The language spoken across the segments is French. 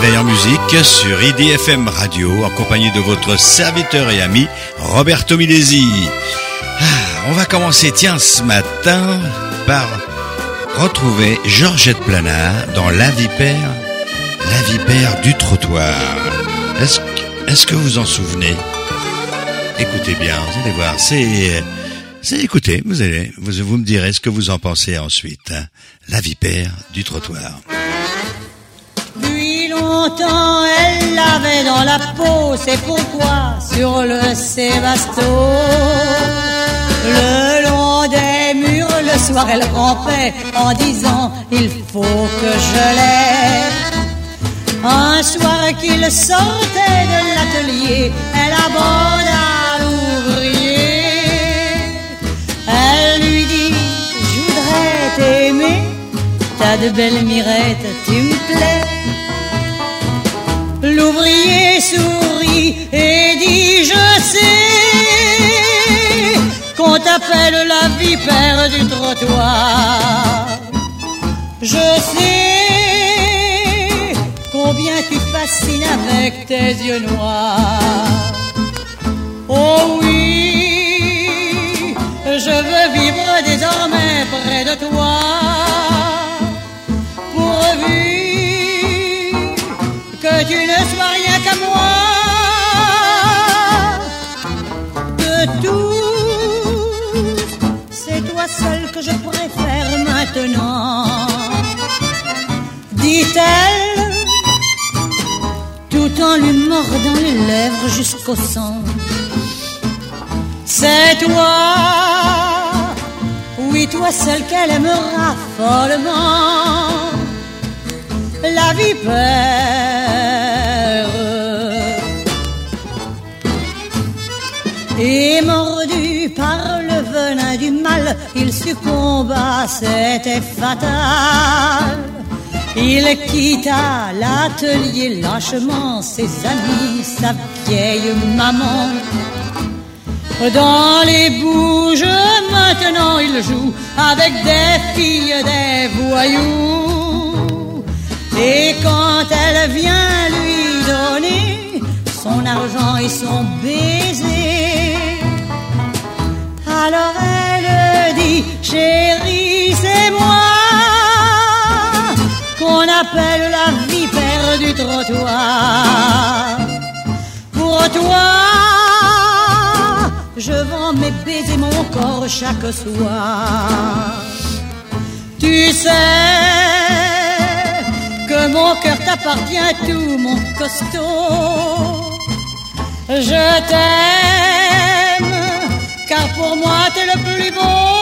Réveil en musique sur IDFM Radio en compagnie de votre serviteur et ami Roberto Milesi. On va commencer ce matin par retrouver Georgette Planard dans La Vipère du trottoir. Est-ce que vous en souvenez? Écoutez bien, vous allez voir, écoutez, vous me direz ce que vous en pensez ensuite. La Vipère du trottoir. Depuis longtemps, elle l'avait dans la peau, c'est pourquoi sur le Sébasto, le long des murs, le soir elle rampait en disant il faut que je l'aie. Un soir qu'il sortait de l'atelier, elle aborde à l'ouvrier. Elle lui dit je voudrais t'aimer, t'as de belles mirettes, tu me plais. L'ouvrier sourit et dit je sais qu'on t'appelle la vipère du trottoir. Je sais combien tu fascines avec tes yeux noirs. Oh oui, je veux vivre désormais près de toi, pourvu que tu ne sois rien qu'à moi. De tous, c'est toi seul que je préfère maintenant, dit-elle, tout en lui mordant les lèvres jusqu'au sang. C'est toi, oui toi seul qu'elle aimera follement. La vipère et mordu par le venin du mal, il succomba, c'était fatal. Il quitta l'atelier lâchement, ses amis, sa vieille maman. Dans les bouges maintenant il joue avec des filles, des voyous. Et quand elle vient lui donner son argent et son baiser, alors elle dit chérie c'est moi qu'on appelle la vipère du trottoir. Pour toi je vends mes baisers, mon corps chaque soir. Tu sais que mon cœur t'appartient tout, mon costaud. Je t'aime, car pour moi t'es le plus beau.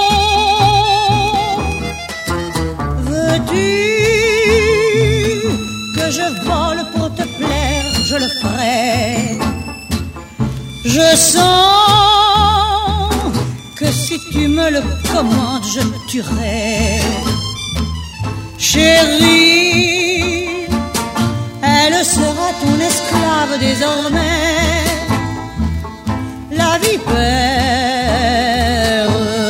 Veux-tu que je vole pour te plaire? Je le ferai. Je sens que si tu me le commandes, je me tuerai. Chérie, elle sera ton esclave désormais, la vipère.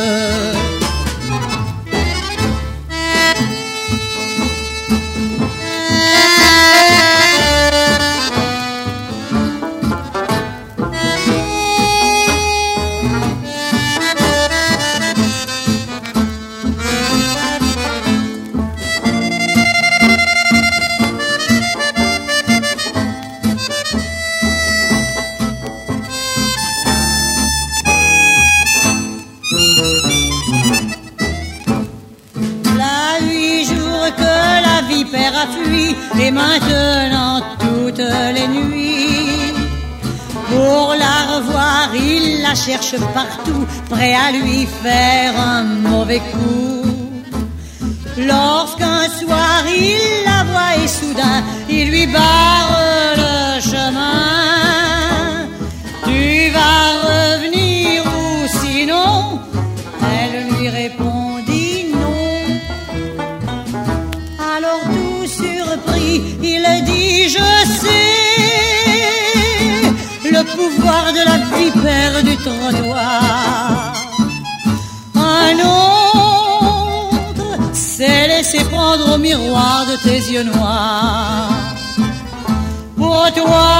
Et maintenant toutes les nuits, pour la revoir il la cherche partout, prêt à lui faire un mauvais coup. Lorsqu'un soir il la voit et soudain il lui barre le chemin. Tu vas revenir ou sinon? Elle lui répondit non. Alors tout surpris il dit je sais le pouvoir de la vipère du trottoir. Un autre s'est laissé prendre au miroir de tes yeux noirs. Pour toi,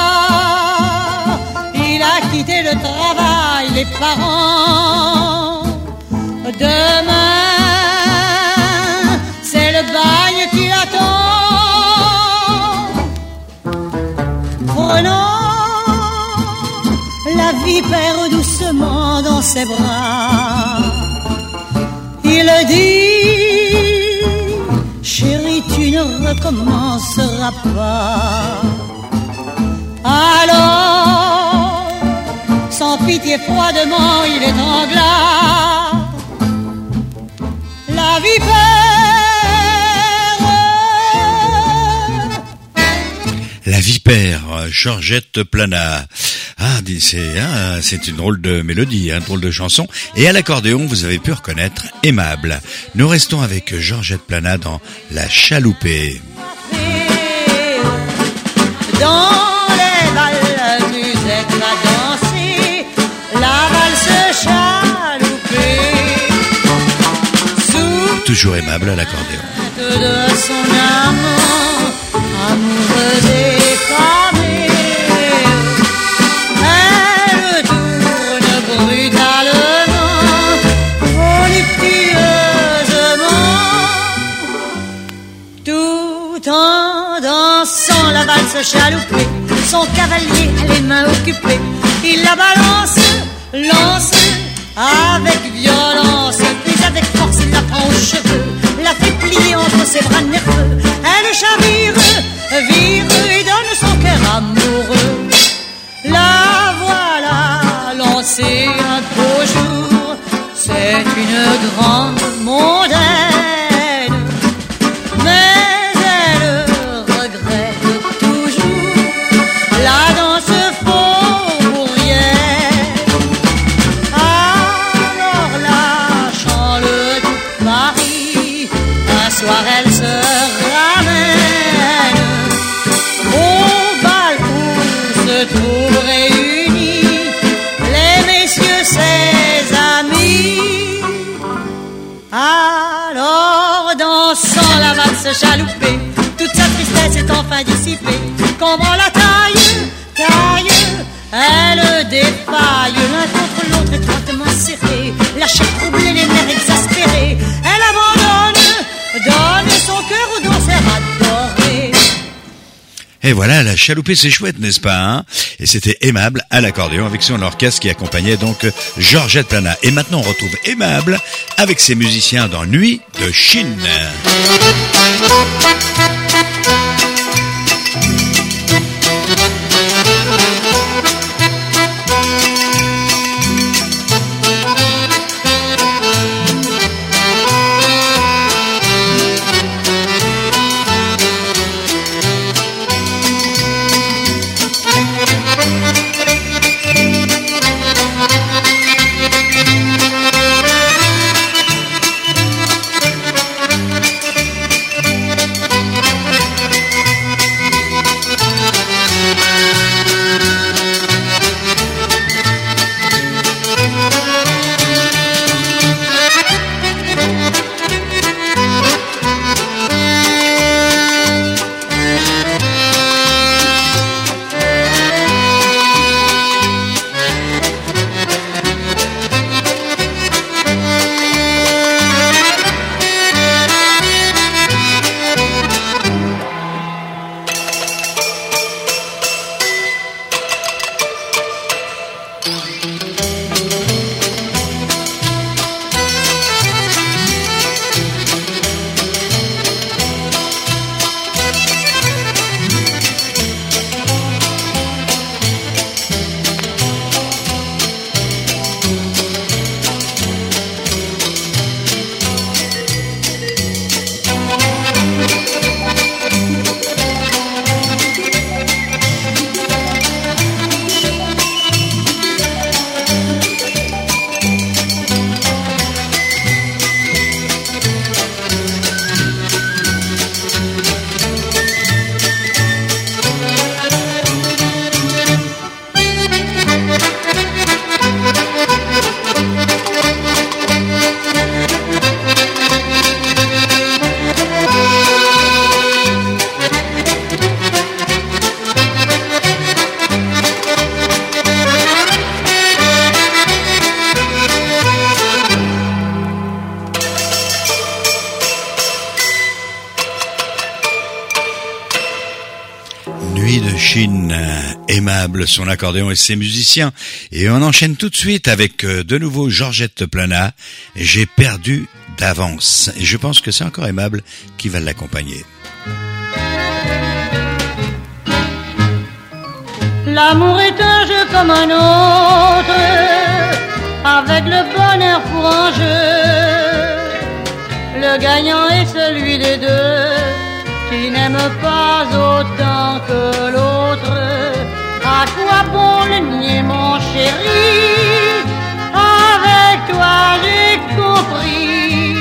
il a quitté le travail, les parents. Demain, c'est le bagne qui l'attend. Prenant la vipère doucement dans ses bras, il dit: chérie, tu ne recommenceras pas. Alors, sans pitié, froidement, il étrangla la vipère. La vipère, Georgette Plana. Ah, c'est une drôle de mélodie, une drôle de chanson. Et à l'accordéon, vous avez pu reconnaître Aimable. Nous restons avec Georgette Plana dans La Chaloupée. Dans les balles, musette va danser la valse chaloupée. Toujours Aimable à l'accordéon. De son amant, amoureux défamé, elle tourne brutalement, voluptueusement, tout en dansant la valse chaloupée. Son cavalier a les mains occupées, il la balance, lance avec violence, puis avec force il la prend aux cheveux, la fait plier entre ses bras nerveux. Elle chavire, vire et donne son cœur amoureux. La voilà lancée un beau jour, c'est une grande mondaine, mais elle regrette toujours la danse faubourienne. Alors lâchant le tout Paris, un soir elle se ramène au bal où se trouvent réunis les messieurs ses amis. Alors dansant la valse chaloupée, toute sa tristesse est enfin dissipée. Comment la taille, elle défaille, l'un contre l'autre étroitement serrés, la chair troublée, les nerfs exaspérés, elle abandonne, donne son cœur aux danseurs adorés. Et voilà, La Chaloupée, c'est chouette, n'est-ce pas, Et c'était Aimable à l'accordéon avec son orchestre qui accompagnait donc Georgette Plana. Et maintenant, on retrouve Aimable avec ses musiciens dans Nuit de Chine. Nuit de Chine, aimable, son accordéon et ses musiciens. Et on enchaîne tout de suite avec de nouveau Georgette Plana, J'ai perdu d'avance. Et je pense que c'est encore aimable qui va l'accompagner. L'amour est un jeu comme un autre, avec le bonheur pour enjeu. Le gagnant est celui des deux qui n'aime pas autant que l'autre. À quoi bon le nier, mon chéri? Avec toi j'ai compris.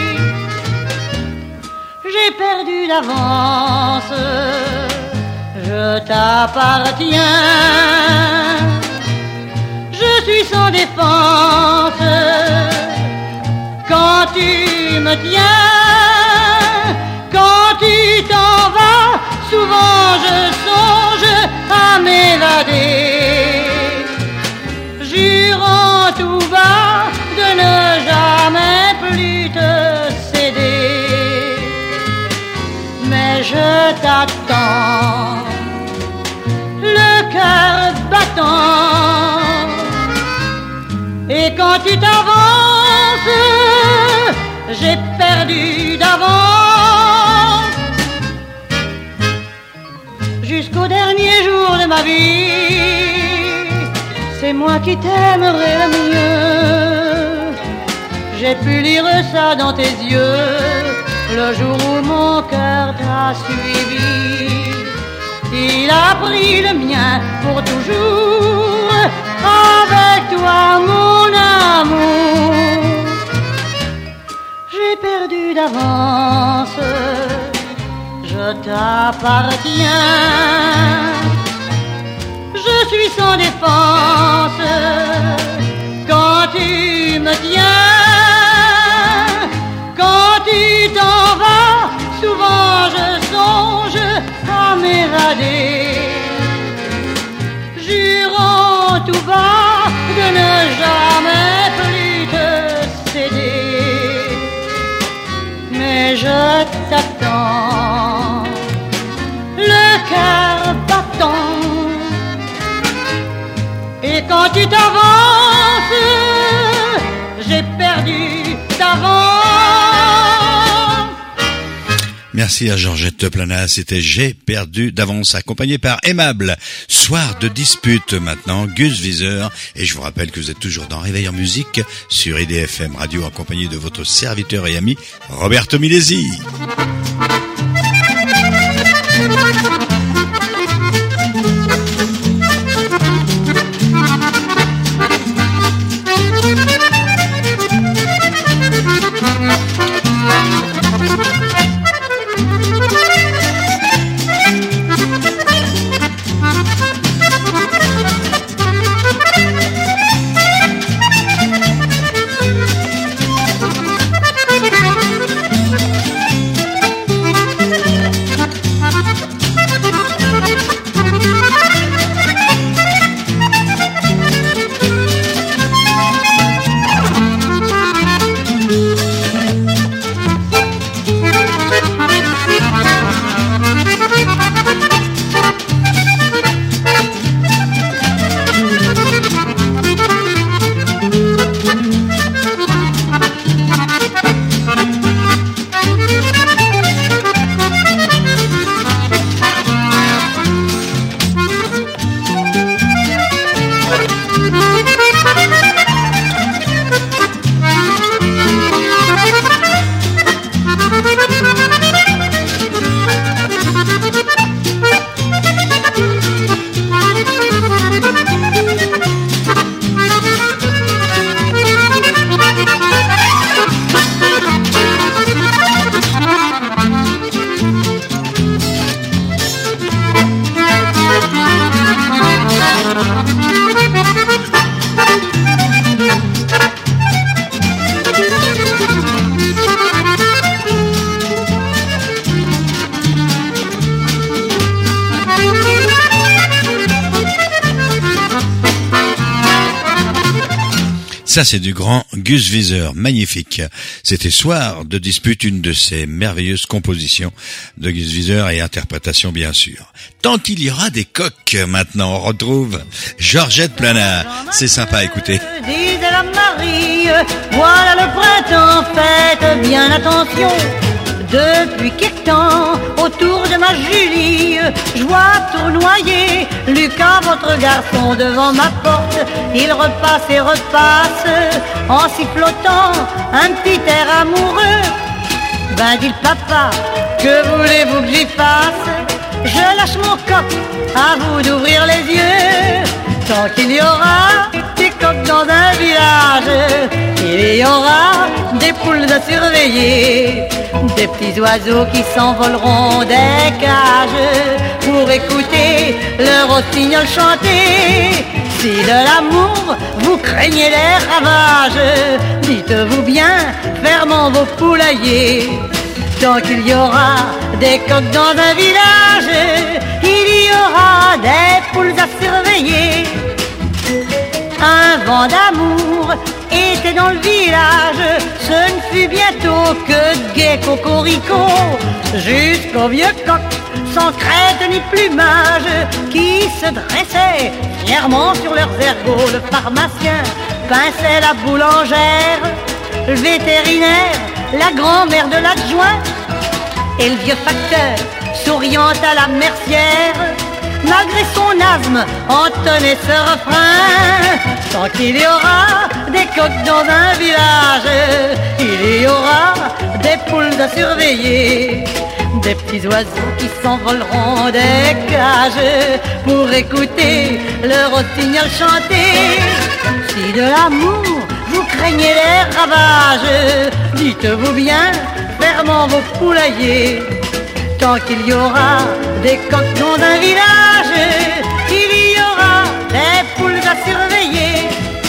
J'ai perdu d'avance, je t'appartiens. Je suis sans défense quand tu me tiens. Quand tu t'en vas, souvent je songe à m'évader, jurant tout bas de ne jamais plus te céder. Mais je t'attends, le cœur battant, et quand tu t'avances, j'ai perdu d'avance. Jusqu'au dernier jour de ma vie, c'est moi qui t'aimerai le mieux. J'ai pu lire ça dans tes yeux, le jour où mon cœur t'a suivi. Il a pris le mien pour toujours, avec toi mon amour. J'ai perdu d'avance, je t'appartiens. Je suis sans défense quand tu me tiens. Quand tu t'en vas, souvent je songe à m'évader, jurant tout bas de ne jamais plus te céder. Mais je t'attends, le cœur battant, et quand tu t'avances, j'ai perdu d'avance. Merci à Georgette Plana, c'était J'ai perdu d'avance, accompagné par Aimable. Soir de dispute maintenant, Gus Viseur, et je vous rappelle que vous êtes toujours dans Réveil en musique sur IDFM Radio, accompagné de votre serviteur et ami Roberto Milesi. Ça, c'est du grand Gus Viseur, magnifique. C'était Soir de dispute, une de ces merveilleuses compositions de Gus Viseur et interprétation, bien sûr. Tant qu'il y aura des coqs, maintenant, on retrouve Georgette Plana. C'est sympa à écouter. Disait la Marie, voilà le printemps, faites bien attention. Depuis quelque temps, autour de ma Julie, je vois tournoyer Lucas, votre garçon, devant ma porte. Il repasse et repasse en sifflotant un petit air amoureux. Ben dit le papa, que voulez-vous que j'y fasse? Je lâche mon coq, à vous d'ouvrir les yeux. Tant qu'il y aura des coqs dans un village, il y aura des poules à surveiller, des petits oiseaux qui s'envoleront des cages pour écouter le rossignol chanter. Si de l'amour vous craignez les ravages, dites-vous bien, fermons vos poulaillers. Tant qu'il y aura des coqs dans un village, il y aura des poules à surveiller. Un vent d'amour était dans le village, ce ne fut bientôt que de gai cocorico, jusqu'au vieux coq, sans crête ni plumage, qui se dressait fièrement sur leurs ergots. Le pharmacien pinçait la boulangère, le vétérinaire, la grand-mère de l'adjoint, et le vieux facteur, souriant à la mercière, malgré son asthme, entonnait ce refrain. Tant qu'il y aura des coqs dans un village, il y aura des poules à surveiller, des petits oiseaux qui s'envoleront des cages pour écouter le rossignol chanter. Si de l'amour vous craignez les ravages, dites-vous bien, fermons vos poulaillers. Tant qu'il y aura des coqs dans un village, il y aura des poules à surveiller.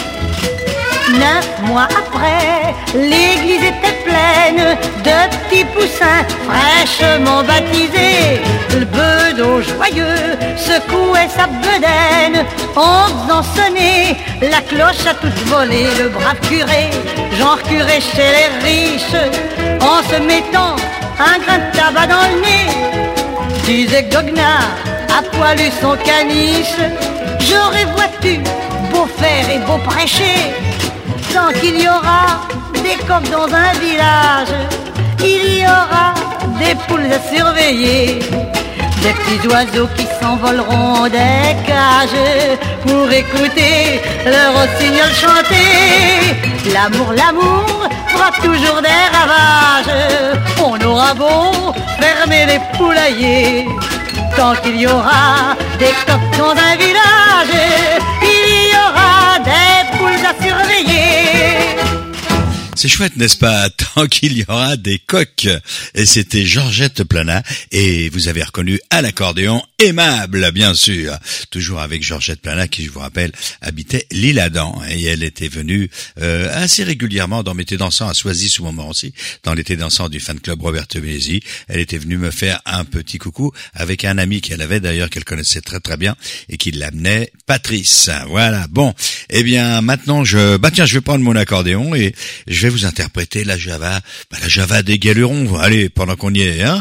9 mois après, l'église était pleine de petits poussins fraîchement baptisés. Le bedeau joyeux secouait sa bedaine en faisant sonner la cloche à toute volée. Le brave curé, genre curé chez les riches, en se mettant un grain de tabac dans le nez, disait goguenard à poilu son caniche: j'aurais, vois-tu, beau faire et beau prêcher, tant qu'il y aura des coqs dans un village, il y aura des poules à surveiller, des petits oiseaux qui s'envoleront des cages pour écouter le rossignol chanter. L'amour, l'amour fera toujours des ravages, on aura beau fermer les poulaillers, tant qu'il y aura des coqs dans un village, il y aura des poules à surveiller. C'est chouette, n'est-ce pas? Tant qu'il y aura des coqs. Et c'était Georgette Plana. Et vous avez reconnu à l'accordéon Aimable, bien sûr. Toujours avec Georgette Plana, qui, je vous rappelle, habitait l'Île-Adam. Et elle était venue assez régulièrement dans Mété dansant à Soisy, ce moment aussi, dans l'été dansant du fan club Roberto Benesi. Elle était venue me faire un petit coucou avec un ami qu'elle avait d'ailleurs, qu'elle connaissait très très bien, et qui l'amenait, Patrice. Voilà. Bon. Eh bien, maintenant, je vais prendre mon accordéon et je vais vous interpréter la Java des Galurons. Allez, pendant qu'on y est, hein.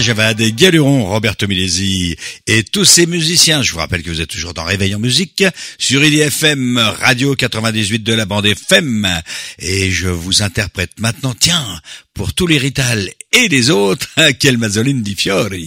Javad et Galuron, Roberto Milesi et tous ces musiciens. Je vous rappelle que vous êtes toujours dans Réveil en musique sur IDFM Radio 98 de la bande FM. Et je vous interprète maintenant, tiens, pour tous les Rital et les autres, Quelle Mazzolin di Fiori.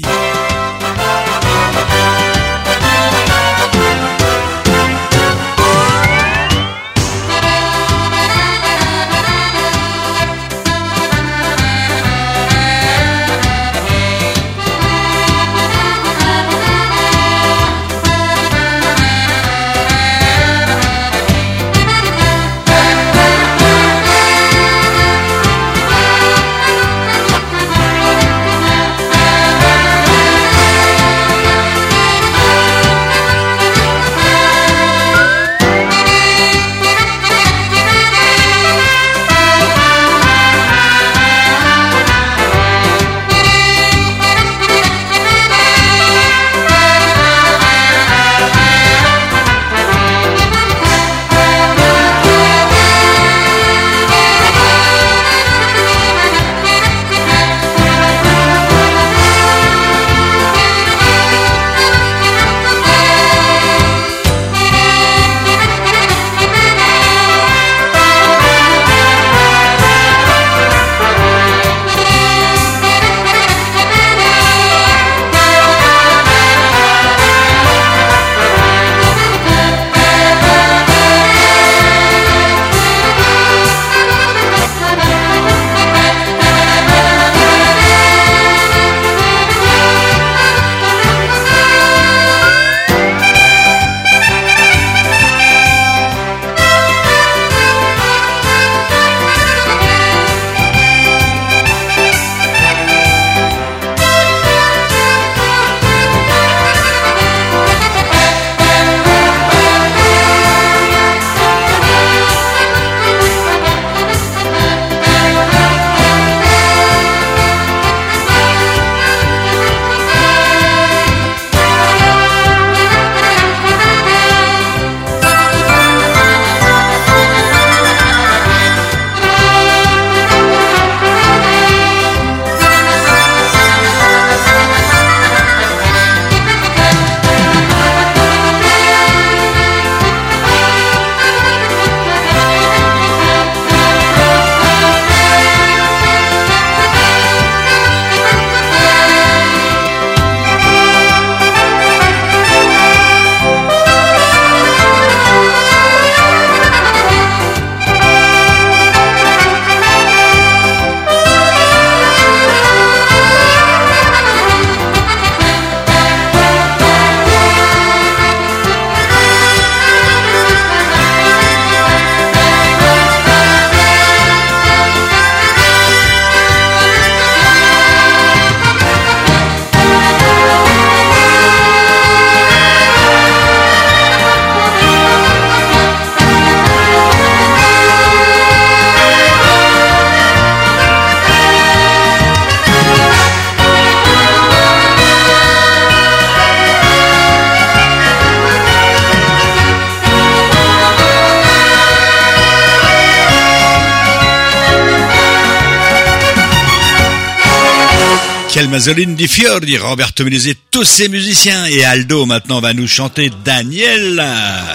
Quelle Mazzolin di Fiori, Roberto Milesi, tous ces musiciens. Et Aldo maintenant va nous chanter Daniela.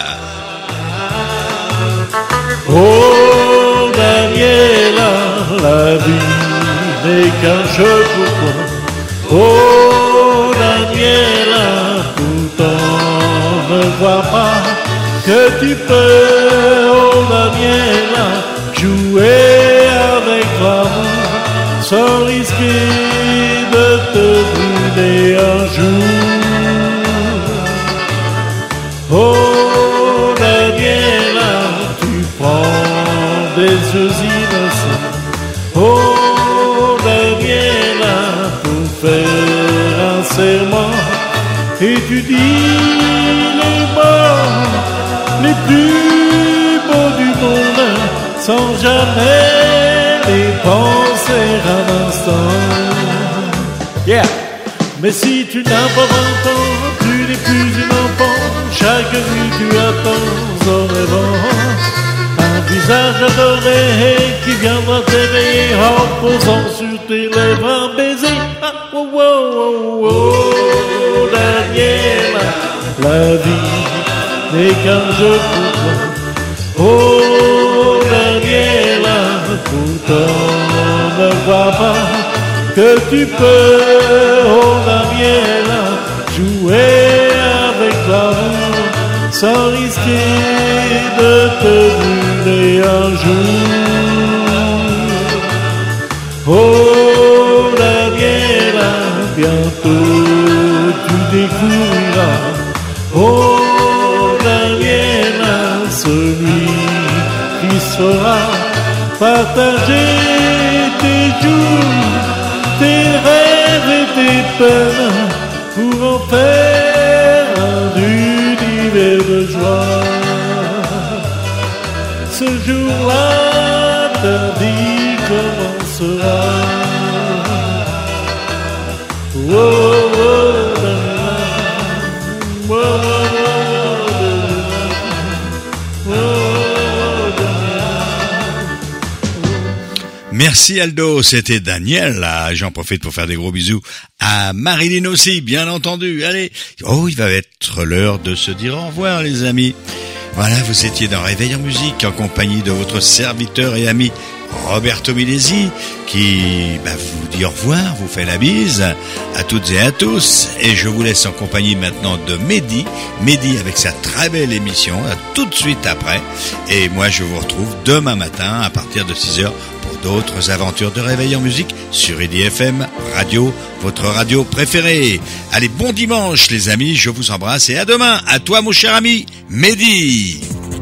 Oh Daniela, la vie n'est qu'un jeu pour toi. Oh Daniela, pourtant ne vois pas que tu peux, oh Daniela, jouer avec l'amour sans risquer de te brûler un jour. Oh Daniela, tu prends des yeux innocents. Oh Daniela, pour faire un serment, et tu dis les mots les plus beaux du monde, sans jamais les penser un instant. Yeah. Mais si tu n'as pas 20 ans, tu n'es plus une enfant. Chaque nuit tu attends en rêvant un visage adoré qui viendra t'éveiller en posant sur tes lèvres un baiser. Ah, oh, oh, la vie n'est qu'un jeu pour toi. Oh Daniela, pourtant ne crois pas que tu peux, oh Daniela, jouer avec l'amour sans risquer de te brûler un jour. Oh Daniela, bientôt tu découvriras. Oh Daniela, celui qui saura partager tes jours, tes rêves et tes peines pour en faire un univers de joie. Ce jour-là, ta vie commencera. Oh, oh, oh, oh, Merci Aldo, c'était Daniel. J'en profite pour faire des gros bisous à Marilyn aussi, bien entendu. Allez, il va être l'heure de se dire au revoir les amis. Voilà, vous étiez dans Réveil en musique en compagnie de votre serviteur et ami Roberto Milesi qui vous dit au revoir, vous fait la bise à toutes et à tous, et je vous laisse en compagnie maintenant de Mehdi avec sa très belle émission, tout de suite après, et moi je vous retrouve demain matin à partir de 6h pour d'autres aventures de Réveil en musique sur IDFM Radio, votre radio préférée. Allez, bon dimanche les amis, je vous embrasse et à demain. À toi mon cher ami Mehdi.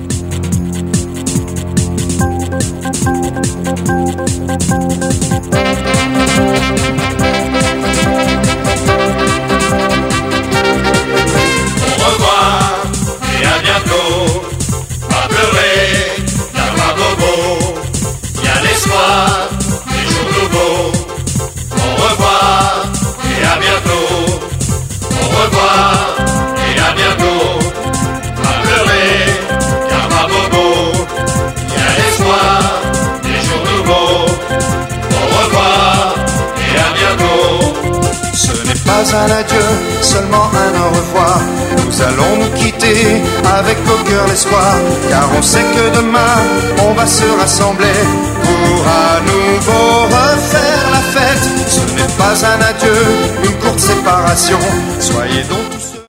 Un adieu, seulement un au revoir. Nous allons nous quitter avec au cœur l'espoir, car on sait que demain on va se rassembler pour à nouveau refaire la fête. Ce n'est pas un adieu, une courte séparation. Soyez donc